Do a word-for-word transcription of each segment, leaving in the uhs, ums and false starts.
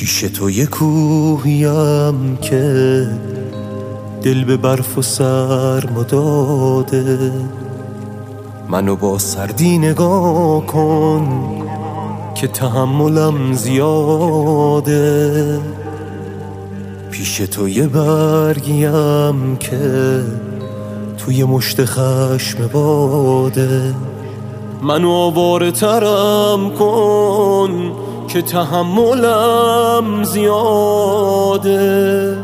پیش تو یه کوهیم که دل به برف و سرما داده، منو با سردی نگاه کن که تحملم زیاده. پیش تو یه برگیم که توی مشت خشم باده، منو آواره ترم کن که تحملم زیاده.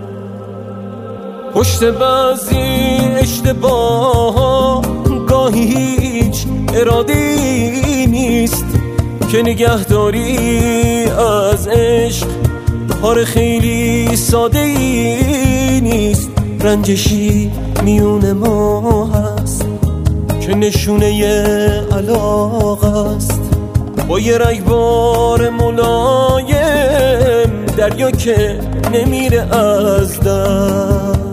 پشت بعضی اشتباه گاهی هیچ ارادی نیست که نگهداری از عشق کار خیلی ساده ای نیست. رنجشی میون ما هست که نشونه علاقه است، با یه رگبار ملایم دریا که نمیره از دست.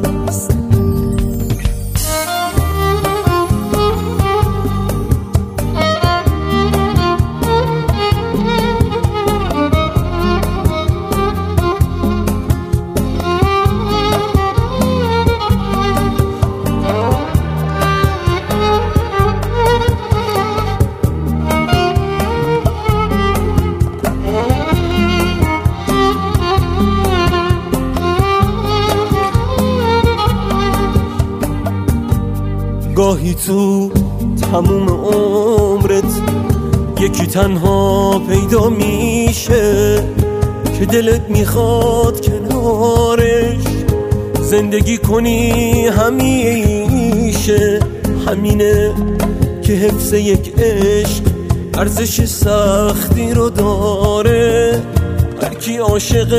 گاهی تو تموم عمرت یکی تنها پیدا میشه که دلت میخواد کنارش زندگی کنی همیشه. همینه که حفظ یک عشق ارزش سختی رو داره. هر کی عاشق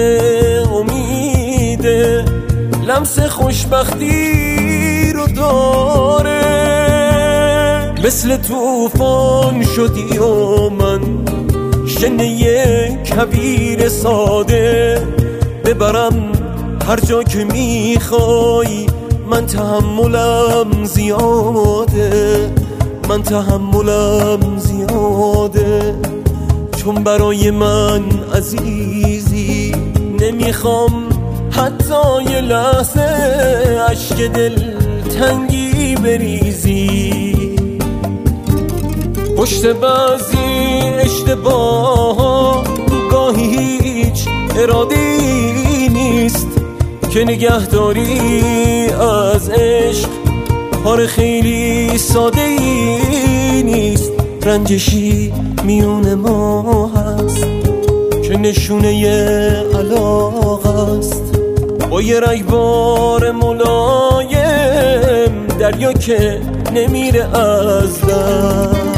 امیده لمس خوشبختی رو داره. مثل طوفان شدی و من شنه یک کویر ساده، ببرم هر جا که میخوای من تحملم زیاده، من تحملم زیاده. چون برای من عزیزی نمیخوام حتی یه لحظه عشق دل تنگی بریزی. پشت بعضی اشتباه گاهی هیچ ارادی نیست که نگهداری از عشق کار خیلی ساده ای نیست. رنجشی میون ما هست که نشونه علاقه است، با یه رگبار ملایم دریا که نمیره از دست.